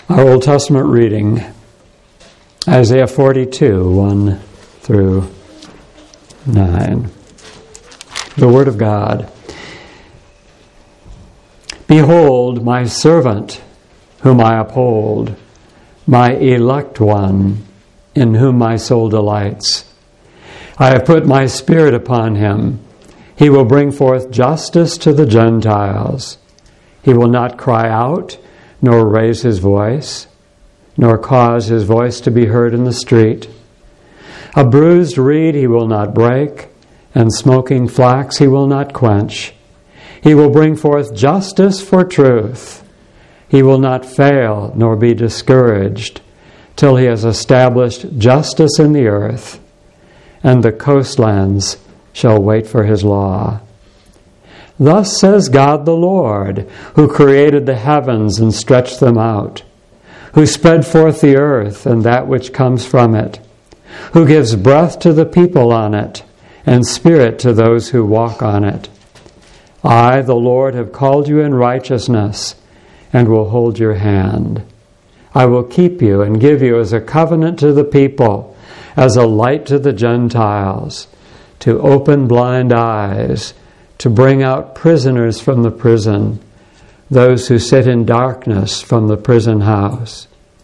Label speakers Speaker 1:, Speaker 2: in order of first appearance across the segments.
Speaker 1: Our Old Testament reading, Isaiah 42, 1 through 9. The Word of God. Behold, my servant, whom I uphold, my elect one, in whom my soul delights. I have put my Spirit upon him. He will bring forth justice to the Gentiles. He will not cry out, nor raise his voice, nor cause his voice to be heard in the street. A bruised reed he will not break, and smoking flax he will not quench. He will bring forth justice for truth. He will not fail, nor be discouraged, till he has established justice in the earth, and the coastlands shall wait for his law. Thus says God the Lord, who created the heavens and stretched them out, who spread forth the earth and that which comes from it, who gives breath to the people on it, and spirit to those who walk on it. I, the Lord, have called you in righteousness, and will hold your hand. I will keep you and give you as a covenant to the people, as a light to the Gentiles, to open blind eyes, to bring out prisoners from the prison, those who sit in darkness from the prison house.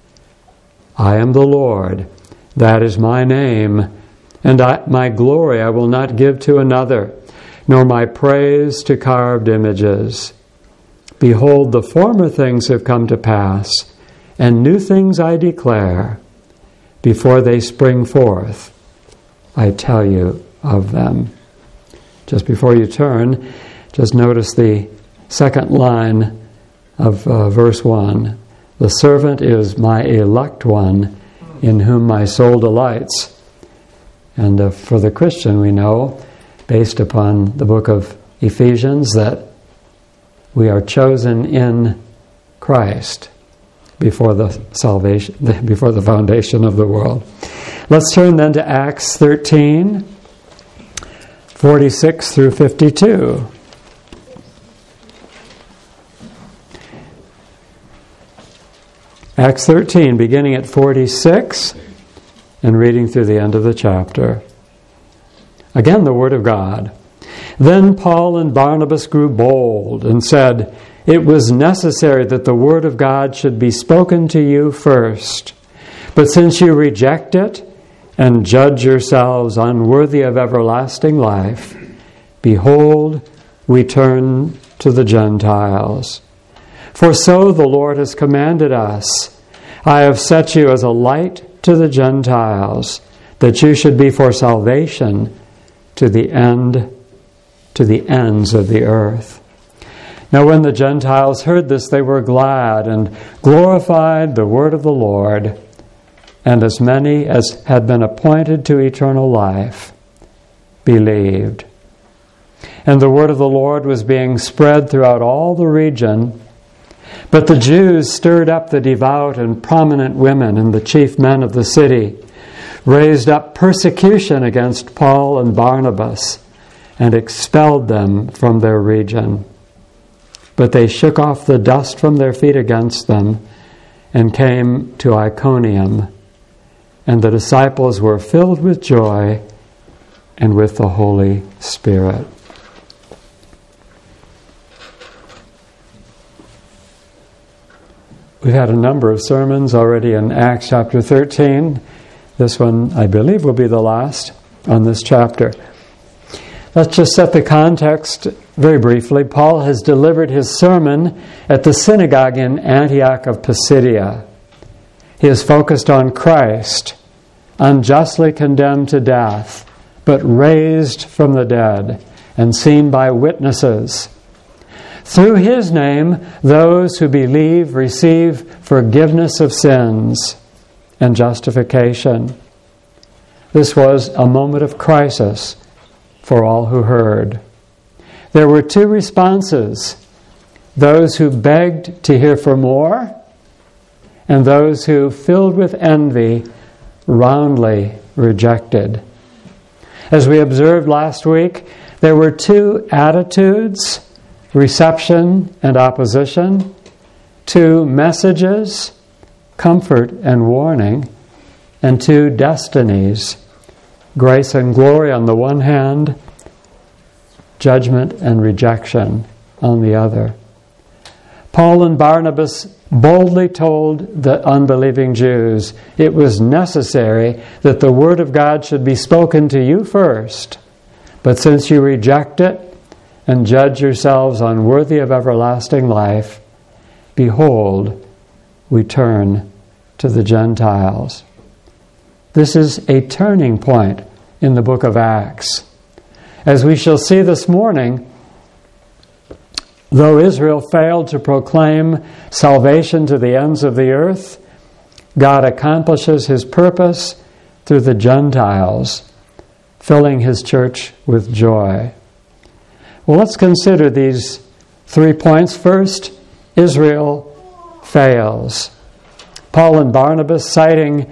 Speaker 1: I am the Lord, that is my name, and my glory I will not give to another, nor my praise to carved images. Behold, the former things have come to pass, and new things I declare. Before they spring forth, I tell you of them. Just before you turn, just notice the second line of verse 1. The servant is my elect one, in whom my soul delights. And for the Christian, we know, based upon the book of Ephesians, that we are chosen in Christ before the foundation of the world. Let's turn then to Acts 13, 46 through 52. Acts 13, beginning at 46 and reading through the end of the chapter. Again, the Word of God. Then Paul and Barnabas grew bold and said, "It was necessary that the Word of God should be spoken to you first. But since you reject it and judge yourselves unworthy of everlasting life, behold, we turn to the Gentiles. For so the Lord has commanded us, I have set you as a light to the Gentiles, that you should be for salvation to the ends of the earth." Now when the Gentiles heard this, they were glad and glorified the word of the Lord, and as many as had been appointed to eternal life believed. And the word of the Lord was being spread throughout all the region. But the Jews stirred up the devout and prominent women and the chief men of the city, raised up persecution against Paul and Barnabas, and expelled them from their region. But they shook off the dust from their feet against them and came to Iconium. And the disciples were filled with joy and with the Holy Spirit. We've had a number of sermons already in Acts chapter 13. This one, I believe, will be the last on this chapter. Let's just set the context very briefly. Paul has delivered his sermon at the synagogue in Antioch of Pisidia. He is focused on Christ, unjustly condemned to death, but raised from the dead and seen by witnesses. Through his name, those who believe receive forgiveness of sins and justification. This was a moment of crisis for all who heard. There were two responses: those who begged to hear for more, and those who, filled with envy, roundly rejected. As we observed last week, there were two attitudes: reception and opposition, two messages: comfort and warning, and two destinies, grace and glory on the one hand, judgment and rejection on the other. Paul and Barnabas boldly told the unbelieving Jews it was necessary that the Word of God should be spoken to you first, but since you reject it and judge yourselves unworthy of everlasting life, behold, we turn to the Gentiles. This is a turning point in the book of Acts. As we shall see this morning, though Israel failed to proclaim salvation to the ends of the earth, God accomplishes His purpose through the Gentiles, filling His church with joy. Well, let's consider these 3 points. First, Israel fails. Paul and Barnabas, citing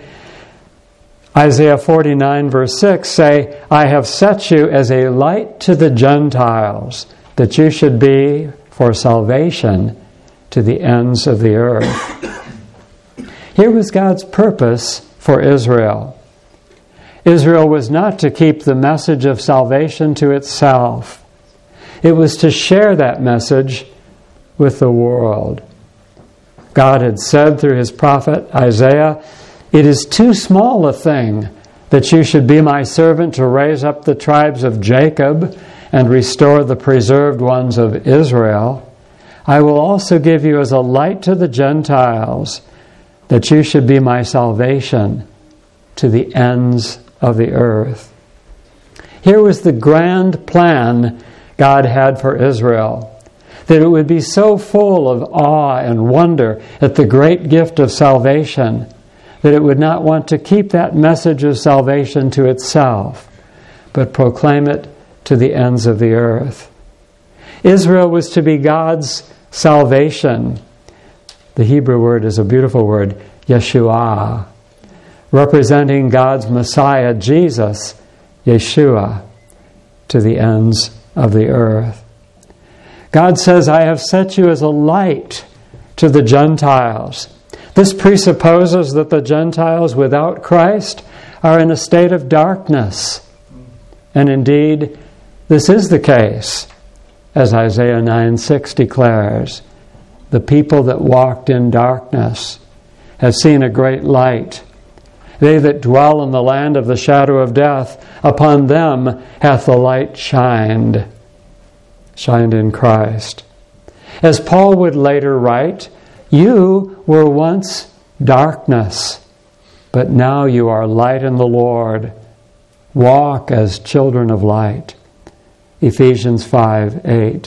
Speaker 1: Isaiah 49 verse 6, say, I have set you as a light to the Gentiles, that you should be for salvation to the ends of the earth. Here was God's purpose for Israel. Israel was not to keep the message of salvation to itself. It was to share that message with the world. God had said through His prophet Isaiah, it is too small a thing that you should be my servant to raise up the tribes of Jacob and restore the preserved ones of Israel. I will also give you as a light to the Gentiles, that you should be my salvation to the ends of the earth. Here was the grand plan God had for Israel, that it would be so full of awe and wonder at the great gift of salvation that it would not want to keep that message of salvation to itself, but proclaim it to the ends of the earth. Israel was to be God's salvation. The Hebrew word is a beautiful word, Yeshua, representing God's Messiah, Jesus, Yeshua, to the ends of the earth. God says, I have set you as a light to the Gentiles. This presupposes that the Gentiles without Christ are in a state of darkness. And indeed, this is the case, as Isaiah 9:6 declares. The people that walked in darkness have seen a great light. They that dwell in the land of the shadow of death, upon them hath the light shined in Christ. As Paul would later write, you were once darkness, but now you are light in the Lord. Walk as children of light. Ephesians 5:8.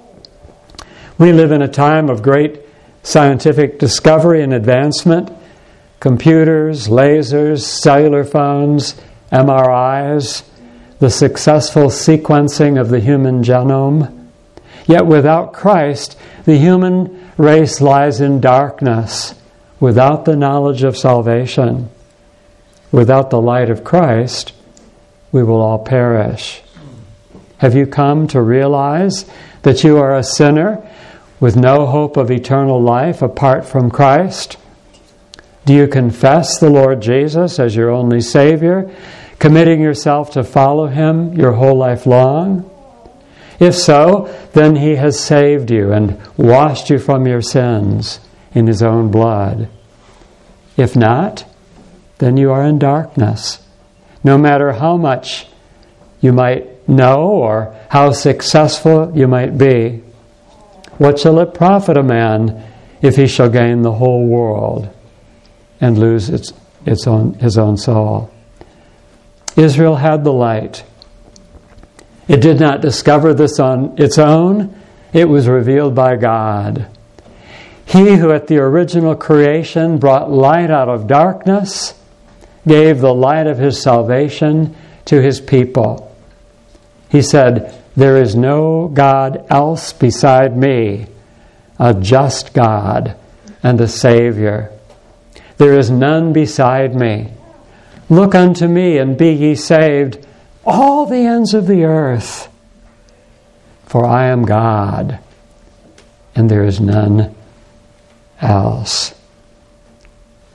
Speaker 1: We live in a time of great scientific discovery and advancement. Computers, lasers, cellular phones, MRIs, the successful sequencing of the human genome. Yet without Christ, the human race lies in darkness, without the knowledge of salvation. Without the light of Christ, we will all perish. Have you come to realize that you are a sinner with no hope of eternal life apart from Christ? Do you confess the Lord Jesus as your only Savior, committing yourself to follow Him your whole life long? If so, then He has saved you and washed you from your sins in His own blood. If not, then you are in darkness. No matter how much you might know or how successful you might be, what shall it profit a man if he shall gain the whole world and lose his own soul? Israel had the light. It did not discover this on its own. It was revealed by God. He who at the original creation brought light out of darkness gave the light of His salvation to His people. He said, there is no God else beside me, a just God and a Savior. There is none beside me. Look unto me and be ye saved, all the ends of the earth. For I am God, and there is none else.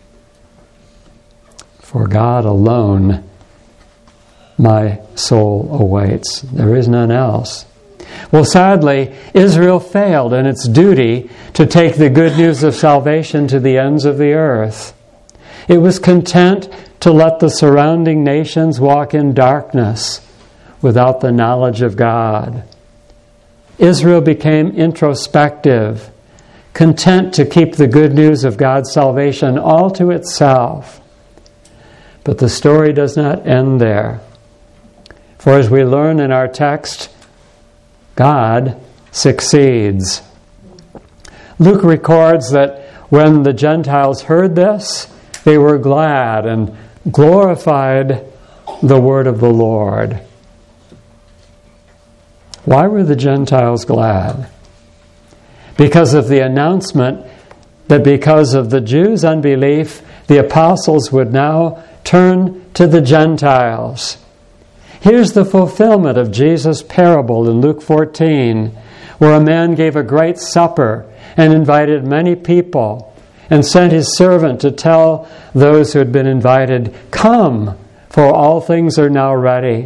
Speaker 1: For God alone my soul awaits. There is none else. Well, sadly, Israel failed in its duty to take the good news of salvation to the ends of the earth. It was content to let the surrounding nations walk in darkness without the knowledge of God. Israel became introspective, content to keep the good news of God's salvation all to itself. But the story does not end there. For as we learn in our text, God succeeds. Luke records that when the Gentiles heard this, they were glad and glorified the word of the Lord. Why were the Gentiles glad? Because of the announcement that because of the Jews' unbelief, the apostles would now turn to the Gentiles. Here's the fulfillment of Jesus' parable in Luke 14, where a man gave a great supper and invited many people and sent his servant to tell those who had been invited, "Come, for all things are now ready."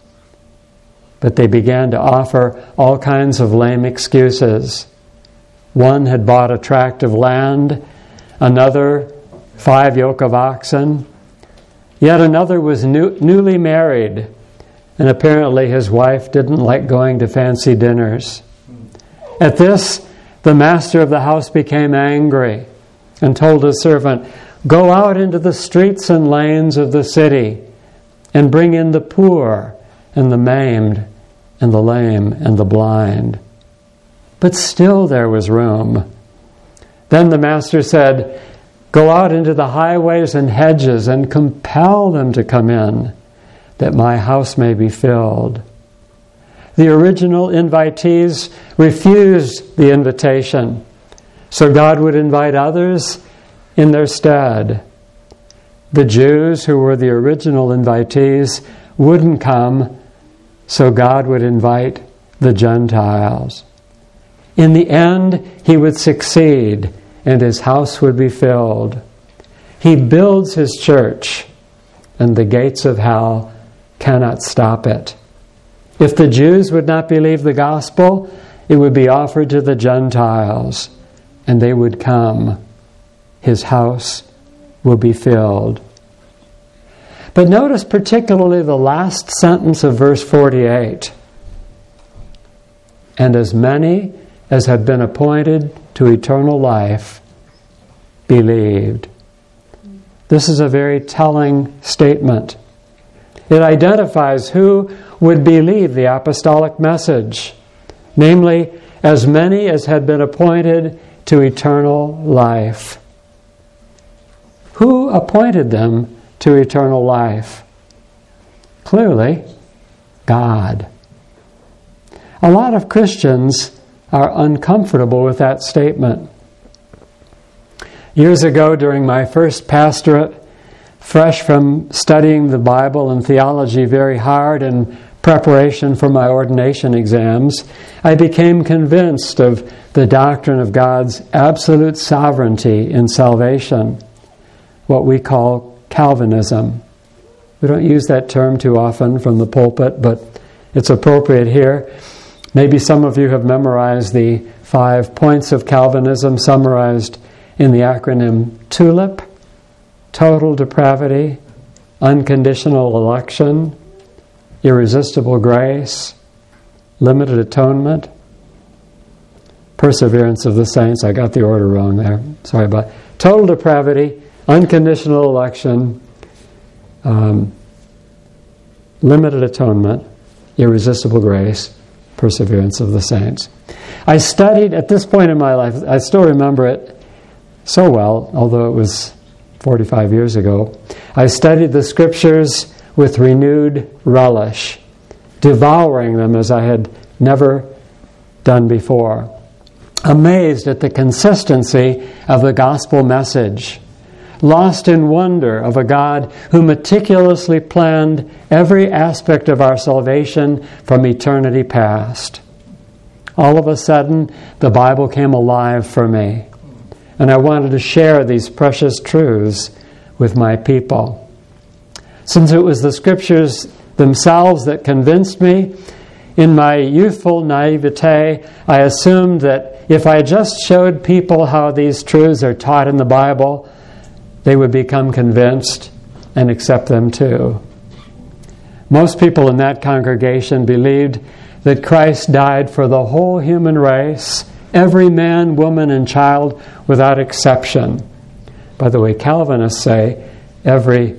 Speaker 1: But they began to offer all kinds of lame excuses. One had bought a tract of land, another 5 yoke of oxen. Yet another was newly married, and apparently his wife didn't like going to fancy dinners. At this, the master of the house became angry and told his servant, "Go out into the streets and lanes of the city and bring in the poor and the maimed and the lame and the blind." But still there was room. Then the master said, "Go out into the highways and hedges and compel them to come in, that my house may be filled." The original invitees refused the invitation, so God would invite others in their stead. The Jews, who were the original invitees, wouldn't come, so God would invite the Gentiles. In the end, he would succeed, and his house would be filled. He builds his church, and the gates of hell cannot stop it. If the Jews would not believe the gospel, it would be offered to the Gentiles, and they would come. His house will be filled. But notice particularly the last sentence of verse 48. "And as many as have been appointed to eternal life believed." This is a very telling statement. It identifies who would believe the apostolic message, namely, as many as had been appointed to eternal life. Who appointed them to eternal life? Clearly, God. A lot of Christians are uncomfortable with that statement. Years ago, during my first pastorate, fresh from studying the Bible and theology very hard in preparation for my ordination exams, I became convinced of the doctrine of God's absolute sovereignty in salvation, what we call Calvinism. We don't use that term too often from the pulpit, but it's appropriate here. Maybe some of you have memorized the 5 points of Calvinism summarized in the acronym TULIP: total depravity, unconditional election, irresistible grace, limited atonement, perseverance of the saints. I got the order wrong there. Sorry about it. Total depravity, unconditional election, limited atonement, irresistible grace, perseverance of the saints. I studied, at this point in my life, I still remember it so well, although it was 45 years ago. I studied the Scriptures with renewed relish, devouring them as I had never done before, amazed at the consistency of the gospel message, lost in wonder of a God who meticulously planned every aspect of our salvation from eternity past. All of a sudden, the Bible came alive for me, and I wanted to share these precious truths with my people. Since it was the Scriptures themselves that convinced me, in my youthful naivete, I assumed that if I just showed people how these truths are taught in the Bible, they would become convinced and accept them too. Most people in that congregation believed that Christ died for the whole human race, every man, woman, and child without exception. By the way, Calvinists say every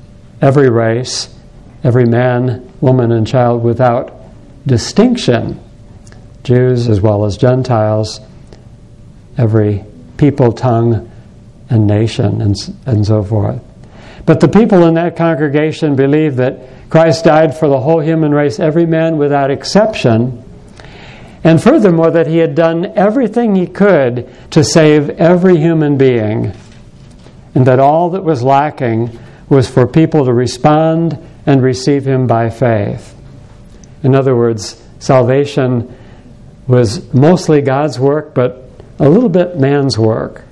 Speaker 1: race, every man, woman, and child without distinction. Jews as well as Gentiles, every people, tongue, and nation, and so forth. But the people in that congregation believed that Christ died for the whole human race, every man without exception, and furthermore that he had done everything he could to save every human being, and that all that was lacking was for people to respond and receive him by faith. In other words, salvation was mostly God's work, but a little bit man's work.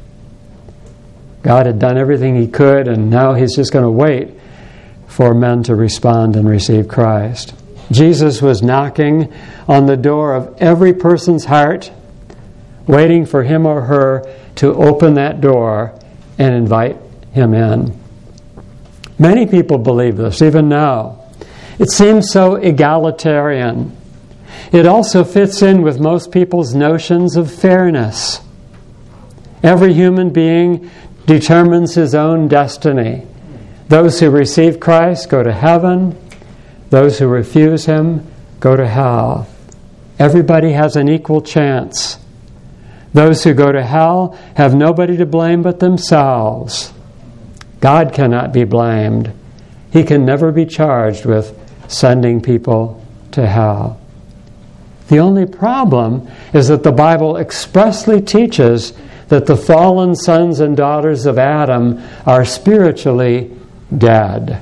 Speaker 1: God had done everything he could, and now he's just going to wait for men to respond and receive Christ. Jesus was knocking on the door of every person's heart, waiting for him or her to open that door and invite him in. Many people believe this, even now. It seems so egalitarian. It also fits in with most people's notions of fairness. Every human being determines his own destiny. Those who receive Christ go to heaven. Those who refuse him go to hell. Everybody has an equal chance. Those who go to hell have nobody to blame but themselves. God cannot be blamed. He can never be charged with sending people to hell. The only problem is that the Bible expressly teaches that the fallen sons and daughters of Adam are spiritually dead.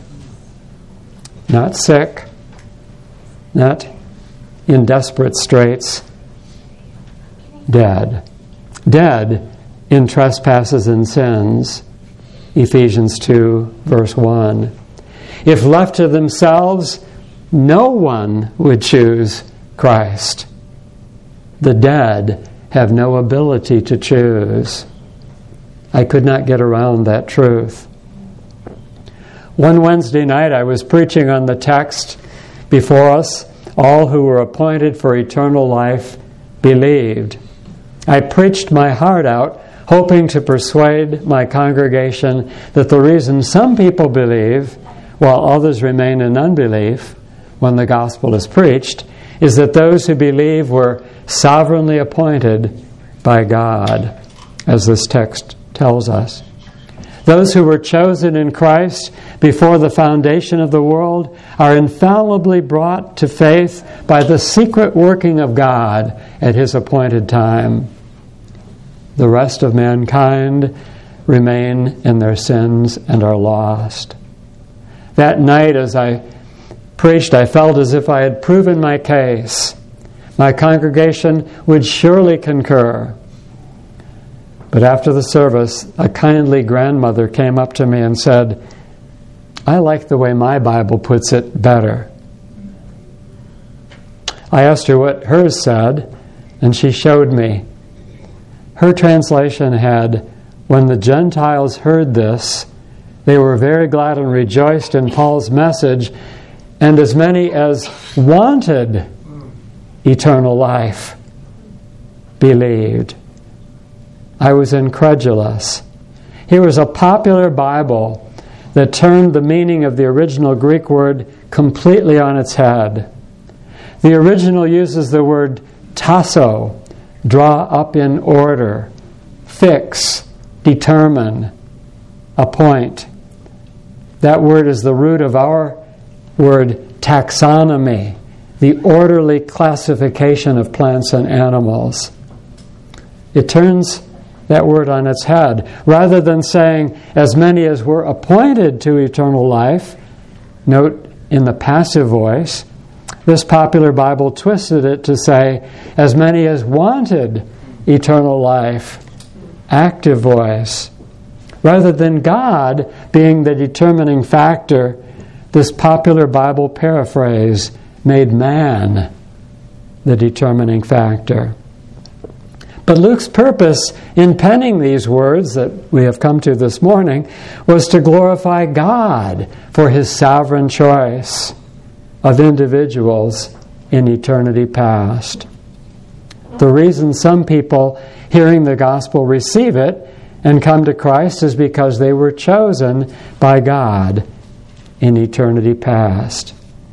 Speaker 1: Not sick, not in desperate straits, dead. Dead in trespasses and sins. Ephesians 2, verse 1. If left to themselves, no one would choose Christ. The dead have no ability to choose. I could not get around that truth. One Wednesday night I was preaching on the text before us, all who were appointed for eternal life believed. I preached my heart out, hoping to persuade my congregation that the reason some people believe while others remain in unbelief when the gospel is preached is that those who believe were sovereignly appointed by God, as this text tells us. Those who were chosen in Christ before the foundation of the world are infallibly brought to faith by the secret working of God at his appointed time. The rest of mankind remain in their sins and are lost. That night as I preached, I felt as if I had proven my case. My congregation would surely concur. But after the service, a kindly grandmother came up to me and said, "I like the way my Bible puts it better." I asked her what hers said, and she showed me. Her translation had, "When the Gentiles heard this, they were very glad and rejoiced in Paul's message, and as many as wanted eternal life believed." I was incredulous. Here was a popular Bible that turned the meaning of the original Greek word completely on its head. The original uses the word tasso, draw up in order, fix, determine, appoint. That word is the root of our word taxonomy, the orderly classification of plants and animals. It turns that word on its head. Rather than saying, as many as were appointed to eternal life, note in the passive voice, this popular Bible twisted it to say, as many as wanted eternal life, active voice. Rather than God being the determining factor, this popular Bible paraphrase made man the determining factor. But Luke's purpose in penning these words that we have come to this morning was to glorify God for His sovereign choice of individuals in eternity past. The reason some people hearing the gospel receive it and come to Christ is because they were chosen by God in eternity past.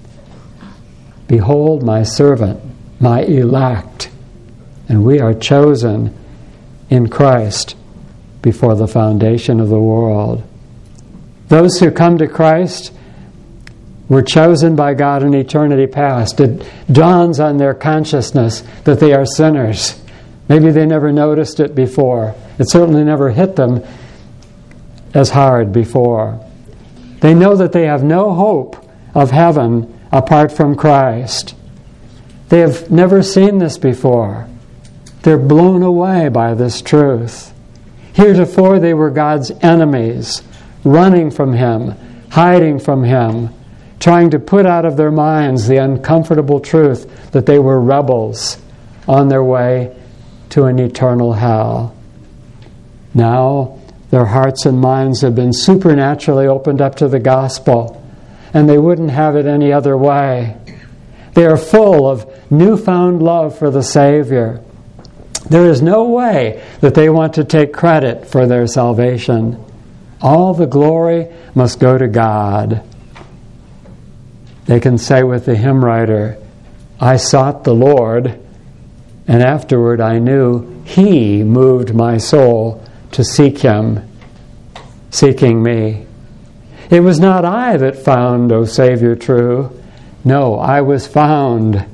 Speaker 1: Behold my servant, my elect. And we are chosen in Christ before the foundation of the world. Those who come to Christ were chosen by God in eternity past. It dawns on their consciousness that they are sinners. Maybe they never noticed it before. It certainly never hit them as hard before. They know that they have no hope of heaven apart from Christ. They have never seen this before. They're blown away by this truth. Heretofore they were God's enemies, running from Him, hiding from Him, trying to put out of their minds the uncomfortable truth that they were rebels on their way to an eternal hell. Now their hearts and minds have been supernaturally opened up to the gospel, and they wouldn't have it any other way. They are full of newfound love for the Savior. There is no way that they want to take credit for their salvation. All the glory must go to God. They can say with the hymn writer, I sought the Lord, and afterward I knew He moved my soul to seek Him, seeking me. It was not I that found, O Savior true. No, I was found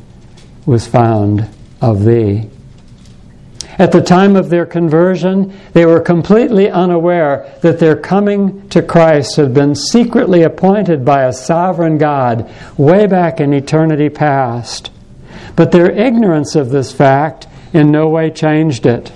Speaker 1: of Thee. At the time of their conversion, they were completely unaware that their coming to Christ had been secretly appointed by a sovereign God way back in eternity past. But their ignorance of this fact in no way changed it.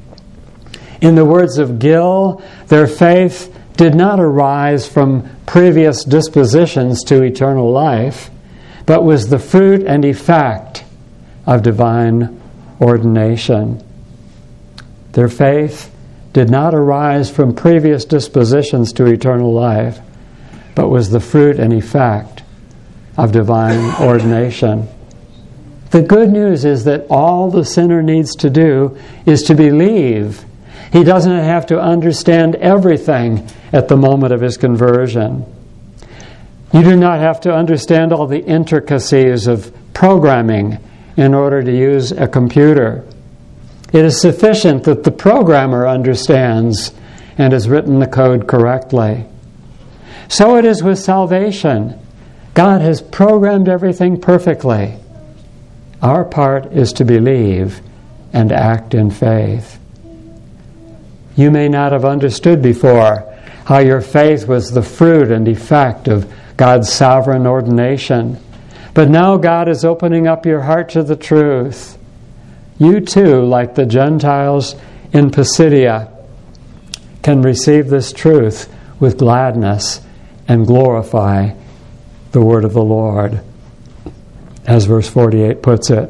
Speaker 1: In the words of Gill, their faith did not arise from previous dispositions to eternal life, but was the fruit and effect of divine ordination. Their faith did not arise from previous dispositions to eternal life, but was the fruit and effect of divine ordination. The good news is that all the sinner needs to do is to believe. He doesn't have to understand everything at the moment of his conversion. You do not have to understand all the intricacies of programming in order to use a computer. It is sufficient that the programmer understands and has written the code correctly. So it is with salvation. God has programmed everything perfectly. Our part is to believe and act in faith. You may not have understood before how your faith was the fruit and effect of God's sovereign ordination. But now God is opening up your heart to the truth. You too, like the Gentiles in Pisidia, can receive this truth with gladness and glorify the word of the Lord, as verse 48 puts it.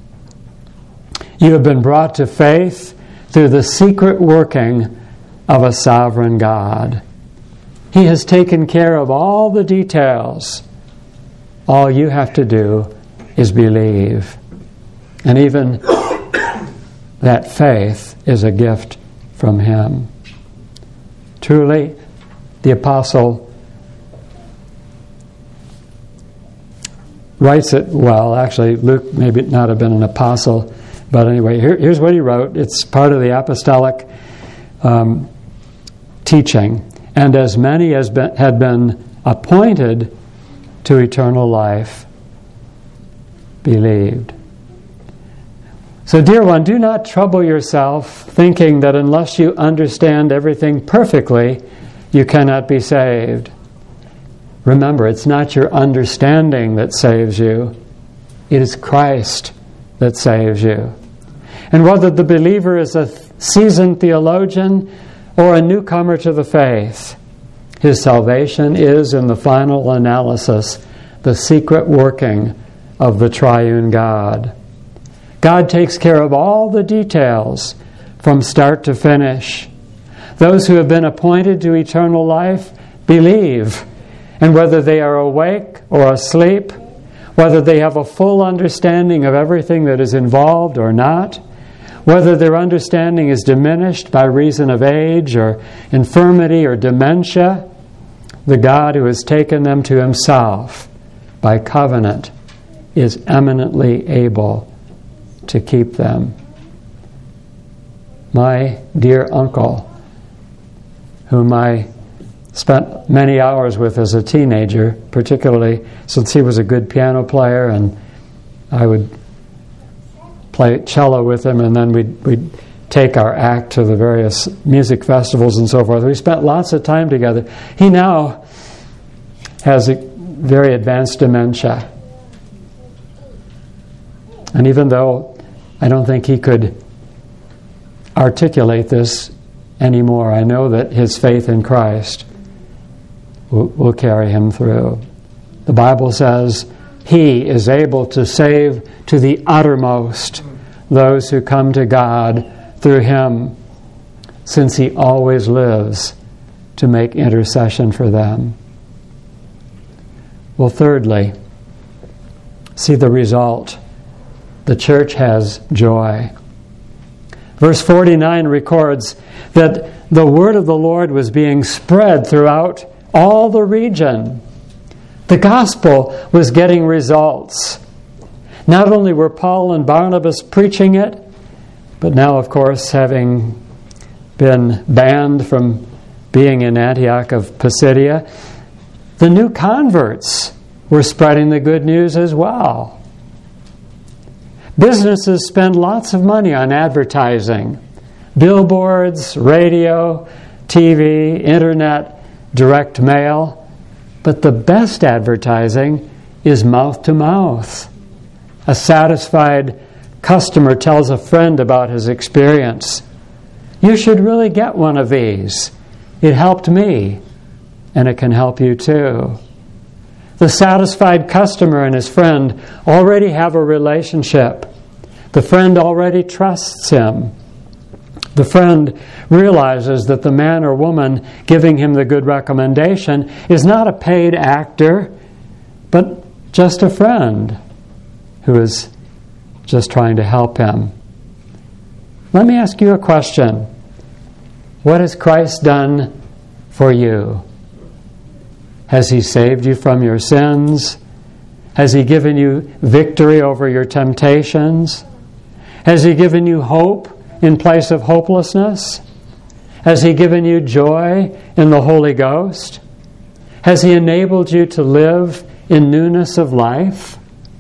Speaker 1: You have been brought to faith through the secret working of a sovereign God. He has taken care of all the details. All you have to do is believe. And even that faith is a gift from Him. Truly, the apostle writes it well. Actually, Luke may not have been an apostle, but anyway, here's what he wrote. It's part of the apostolic teaching. And as many as had been appointed to eternal life believed. So, dear one, do not trouble yourself thinking that unless you understand everything perfectly, you cannot be saved. Remember, it's not your understanding that saves you. It is Christ that saves you. And whether the believer is a seasoned theologian or a newcomer to the faith, His salvation is, in the final analysis, the secret working of the triune God. God takes care of all the details from start to finish. Those who have been appointed to eternal life believe, and whether they are awake or asleep, whether they have a full understanding of everything that is involved or not, whether their understanding is diminished by reason of age or infirmity or dementia, the God who has taken them to Himself by covenant is eminently able to keep them. My dear uncle, whom I spent many hours with as a teenager, particularly since he was a good piano player, and I would play cello with him, and then we'd take our act to the various music festivals and so forth. We spent lots of time together. He now has a very advanced dementia. And even though I don't think he could articulate this anymore, I know that his faith in Christ will carry him through. The Bible says He is able to save to the uttermost those who come to God through Him, since He always lives to make intercession for them. Well, thirdly, see the result. The church has joy. Verse 49 records that the word of the Lord was being spread throughout all the region. The gospel was getting results. Not only were Paul and Barnabas preaching it, but now, of course, having been banned from being in Antioch of Pisidia, the new converts were spreading the good news as well. Businesses spend lots of money on advertising. Billboards, radio, TV, internet, direct mail. But the best advertising is mouth to mouth. A satisfied customer tells a friend about his experience. You should really get one of these. It helped me, and it can help you too. The satisfied customer and his friend already have a relationship. The friend already trusts him. The friend realizes that the man or woman giving him the good recommendation is not a paid actor, but just a friend who is just trying to help him. Let me ask you a question. What has Christ done for you? Has He saved you from your sins? Has He given you victory over your temptations? Has He given you hope in place of hopelessness? Has He given you joy in the Holy Ghost? Has He enabled you to live in newness of life?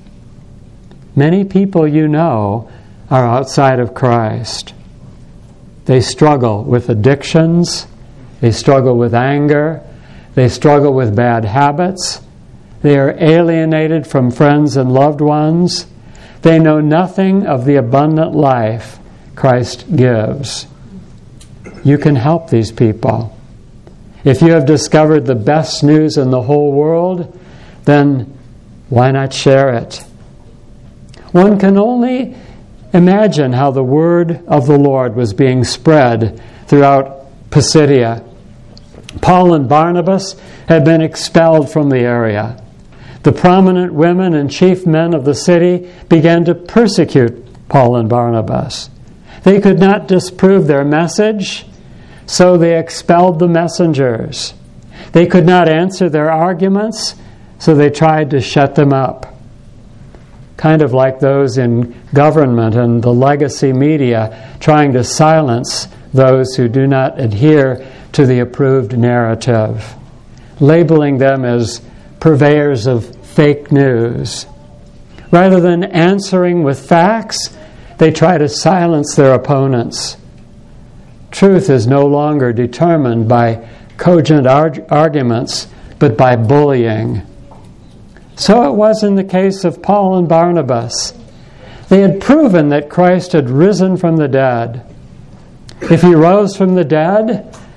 Speaker 1: Many people you know are outside of Christ. They struggle with addictions. They struggle with anger. They struggle with bad habits. They are alienated from friends and loved ones. They know nothing of the abundant life Christ gives. You can help these people. If you have discovered the best news in the whole world, then why not share it? One can only imagine how the word of the Lord was being spread throughout Pisidia. Paul and Barnabas had been expelled from the area. The prominent women and chief men of the city began to persecute Paul and Barnabas. They could not disprove their message, so they expelled the messengers. They could not answer their arguments, so they tried to shut them up. Kind of like those in government and the legacy media trying to silence those who do not adhere to the approved narrative, labeling them as purveyors of fake news. Rather than answering with facts, they try to silence their opponents. Truth is no longer determined by cogent arguments, but by bullying. So it was in the case of Paul and Barnabas. They had proven that Christ had risen from the dead. If He rose from the dead,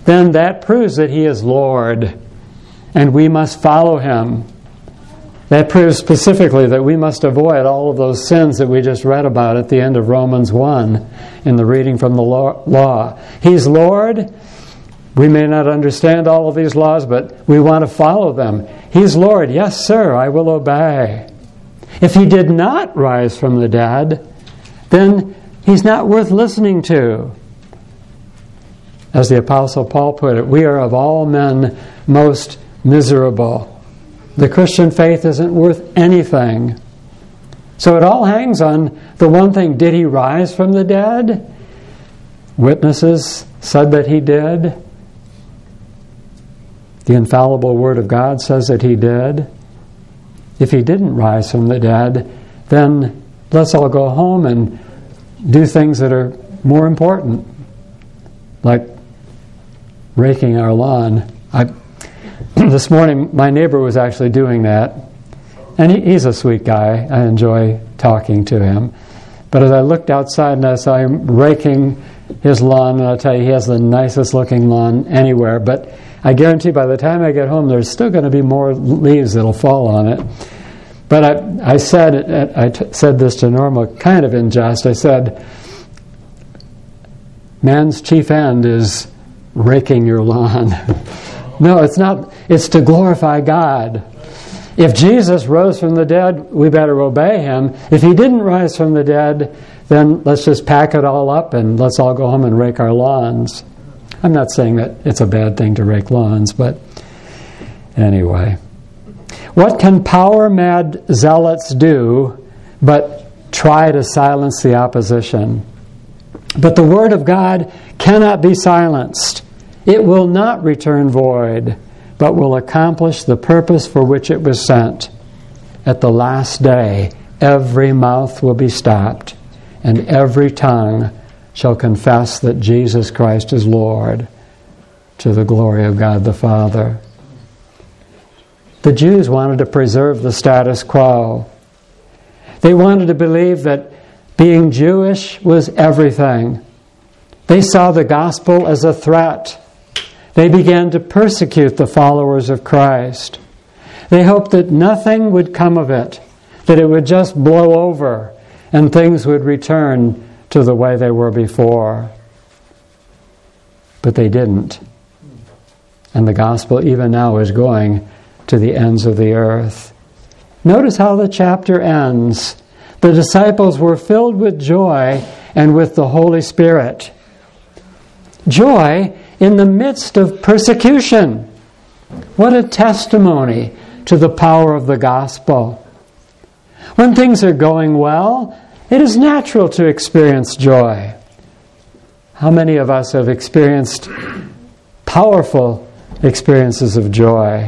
Speaker 1: then that proves that He is Lord, and we must follow Him. That proves specifically that we must avoid all of those sins that we just read about at the end of Romans 1 in the reading from the law. He's Lord. We may not understand all of these laws, but we want to follow them. He's Lord. Yes, sir, I will obey. If He did not rise from the dead, then He's not worth listening to. As the Apostle Paul put it, we are of all men most miserable. The Christian faith isn't worth anything. So it all hangs on the one thing: did He rise from the dead? Witnesses said that He did. The infallible Word of God says that He did. If He didn't rise from the dead, then let's all go home and do things that are more important, like raking our lawn. This morning, my neighbor was actually doing that, and he's a sweet guy. I enjoy talking to him. But as I looked outside and I saw him raking his lawn, and I'll tell you, he has the nicest looking lawn anywhere, but I guarantee by the time I get home, there's still going to be more leaves that'll fall on it. But I said this to Norma, kind of in jest. I said, man's chief end is raking your lawn. No, it's not. It's to glorify God. If Jesus rose from the dead, we better obey Him. If He didn't rise from the dead, then let's just pack it all up and let's all go home and rake our lawns. I'm not saying that it's a bad thing to rake lawns, but anyway. What can power-mad zealots do but try to silence the opposition? But the Word of God cannot be silenced. It will not return void, but will accomplish the purpose for which it was sent. At the last day, every mouth will be stopped, and every tongue shall confess that Jesus Christ is Lord, to the glory of God the Father. The Jews wanted to preserve the status quo. They wanted to believe that being Jewish was everything. They saw the gospel as a threat. They began to persecute the followers of Christ. They hoped that nothing would come of it, that it would just blow over and things would return to the way they were before. But they didn't. And the gospel even now is going to the ends of the earth. Notice how the chapter ends. The disciples were filled with joy and with the Holy Spirit. Joy in the midst of persecution. What a testimony to the power of the gospel. When things are going well, it is natural to experience joy. How many of us have experienced powerful experiences of joy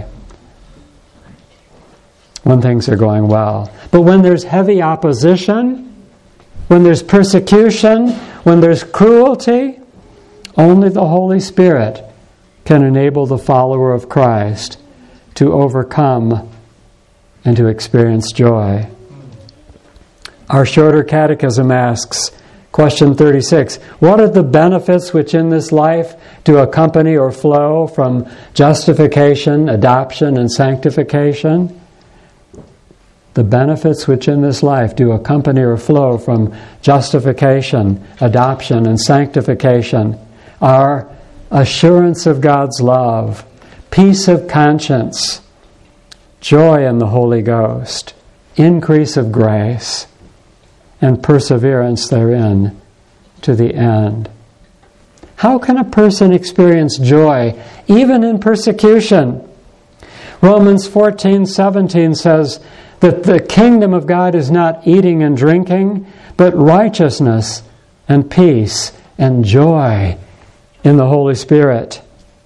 Speaker 1: when things are going well? But when there's heavy opposition, when there's persecution, when there's cruelty, only the Holy Spirit can enable the follower of Christ to overcome and to experience joy. Our shorter catechism asks, question 36, what are the benefits which in this life do accompany or flow from justification, adoption, and sanctification? The benefits which in this life do accompany or flow from justification, adoption, and sanctification are assurance of God's love, peace of conscience, joy in the Holy Ghost, increase of grace, and perseverance therein to the end. How can a person experience joy even in persecution? Romans 14:17 says that the kingdom of God is not eating and drinking, but righteousness and peace and joy in the Holy Spirit.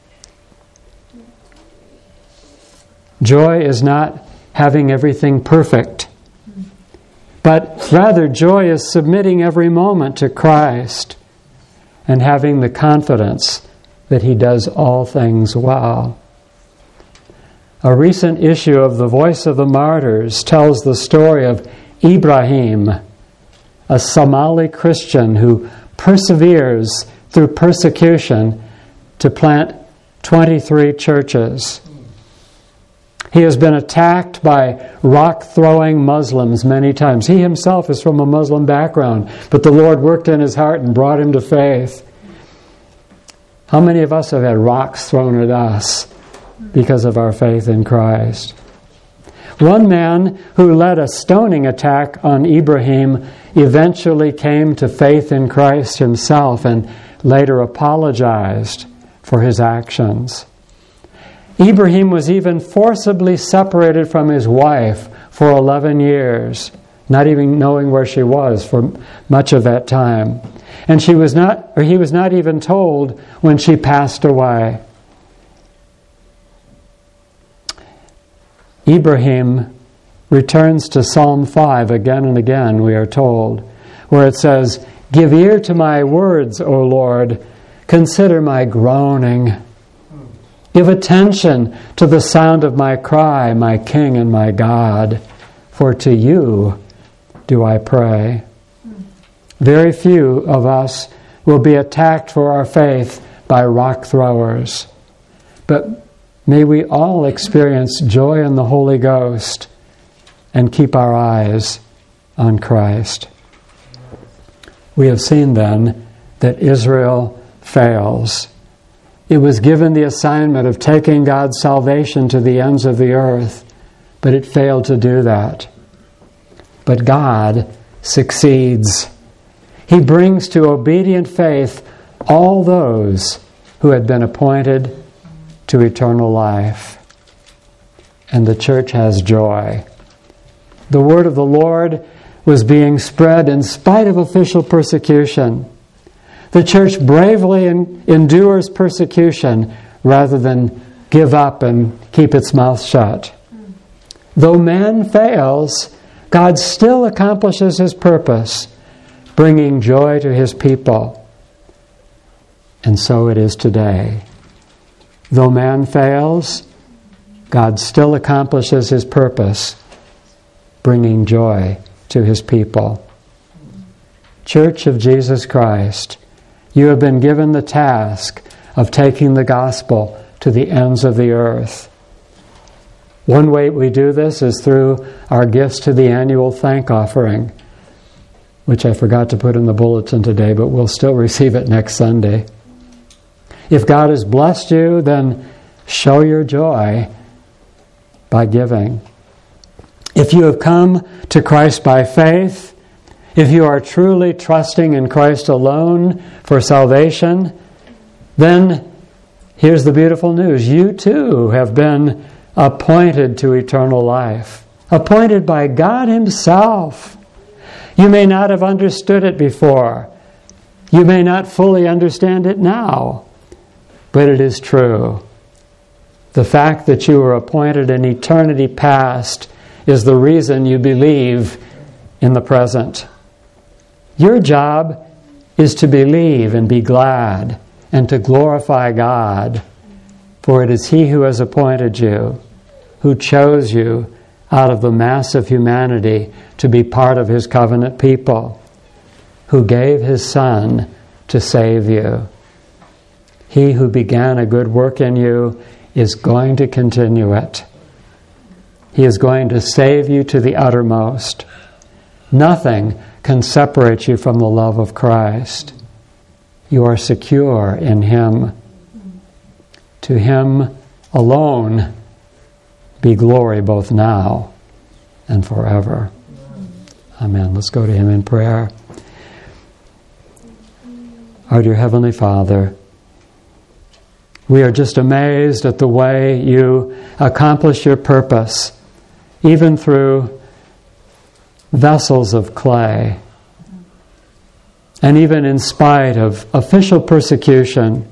Speaker 1: Joy is not having everything perfect, but rather joy is submitting every moment to Christ and having the confidence that He does all things well. A recent issue of The Voice of the Martyrs tells the story of Ibrahim, a Somali Christian who perseveres through persecution to plant 23 churches. He has been attacked by rock-throwing Muslims many times. He himself is from a Muslim background, but the Lord worked in his heart and brought him to faith. How many of us have had rocks thrown at us because of our faith in Christ? One man who led a stoning attack on Ibrahim eventually came to faith in Christ himself and later apologized for his actions. Ibrahim was even forcibly separated from his wife for 11 years, not even knowing where she was for much of that time. And he was not even told when she passed away. Ibrahim returns to Psalm 5 again and again, we are told, where it says, "Give ear to my words, O Lord. Consider my groaning. Give attention to the sound of my cry, my King and my God. For to you do I pray." Very few of us will be attacked for our faith by rock throwers. But may we all experience joy in the Holy Ghost and keep our eyes on Christ. We have seen then that Israel fails. It was given the assignment of taking God's salvation to the ends of the earth, but it failed to do that. But God succeeds. He brings to obedient faith all those who had been appointed to eternal life. And the church has joy. The word of the Lord was being spread in spite of official persecution. The church bravely endures persecution rather than give up and keep its mouth shut. Though man fails, God still accomplishes his purpose, bringing joy to his people. And so it is today. Though man fails, God still accomplishes his purpose, bringing joy to his people. Church of Jesus Christ, you have been given the task of taking the gospel to the ends of the earth. One way we do this is through our gifts to the annual thank offering, which I forgot to put in the bulletin today, but we'll still receive it next Sunday. If God has blessed you, then show your joy by giving. If you have come to Christ by faith, if you are truly trusting in Christ alone for salvation, then here's the beautiful news. You too have been appointed to eternal life, appointed by God himself. You may not have understood it before. You may not fully understand it now, but it is true. The fact that you were appointed in eternity past is the reason you believe in the present. Your job is to believe and be glad and to glorify God, for it is He who has appointed you, who chose you out of the mass of humanity to be part of His covenant people, who gave His Son to save you. He who began a good work in you is going to continue it. He is going to save you to the uttermost. Nothing can separate you from the love of Christ. You are secure in Him. To Him alone be glory both now and forever. Amen. Let's go to Him in prayer. Our dear Heavenly Father, we are just amazed at the way you accomplish your purpose, even through vessels of clay, and even in spite of official persecution.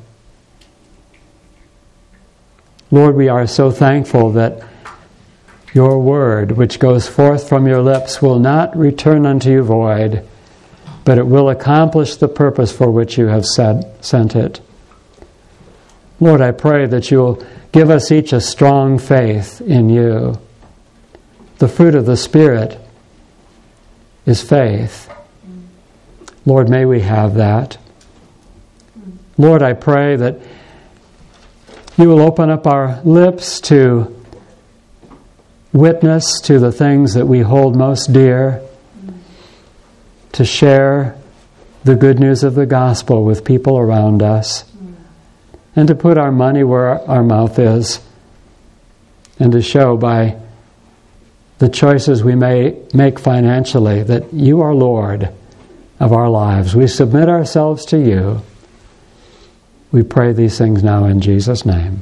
Speaker 1: Lord, we are so thankful that your word, which goes forth from your lips, will not return unto you void, but it will accomplish the purpose for which you have sent it. Lord, I pray that you'll give us each a strong faith in you. The fruit of the Spirit is faith. Lord, may we have that. Lord, I pray that You will open up our lips to witness to the things that we hold most dear, to share the good news of the gospel with people around us, and to put our money where our mouth is, and to show by the choices we may make financially that you are Lord of our lives. We submit ourselves to you. We pray these things now in Jesus' name.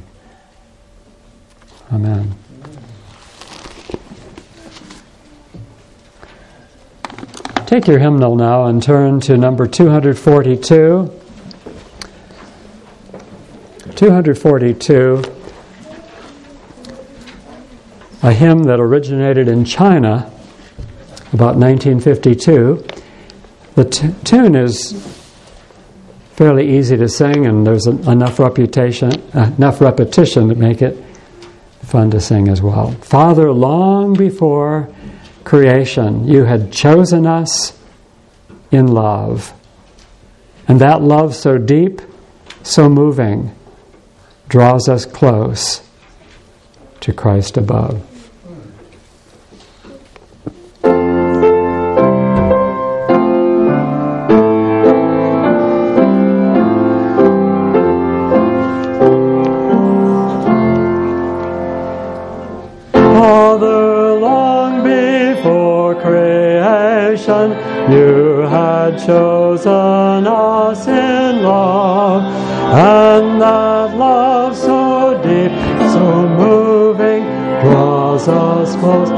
Speaker 1: Amen. Take your hymnal now and turn to number 242. 242, a hymn that originated in China about 1952. The tune is fairly easy to sing, and there's enough repetition to make it fun to sing as well. Father, long before creation, you had chosen us in love. And that love so deep, so moving, draws us close to Christ above.
Speaker 2: You had chosen us in love, and that love so deep, so moving, draws us close.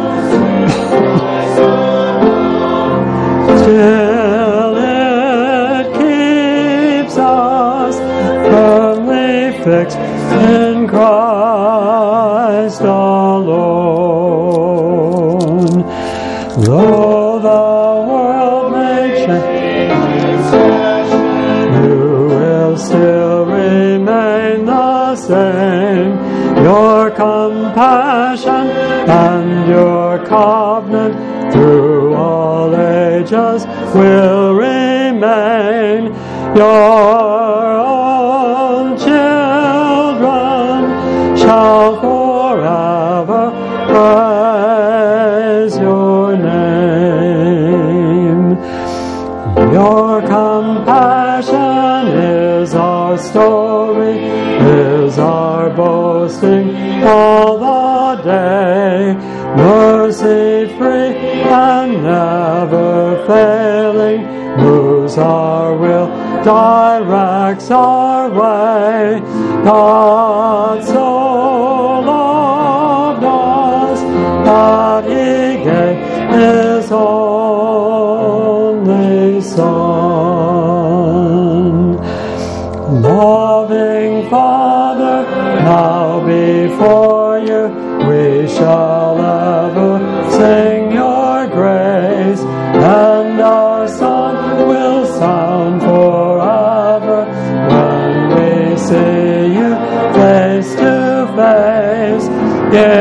Speaker 2: Till it keeps us firmly fixed in Christ alone. Though the world may change, you will still remain the same. Your compassion and your covenant through all ages will remain. Your own children shall forever praise your name. Your compassion is our story, is our boasting all the day. Mercy free and never failing moves our will, directs our way. God so loved us that He gave His only Son. Loving Father, now before you we shall ever sing your grace, and our song will sound forever when we see you face to face. Yeah.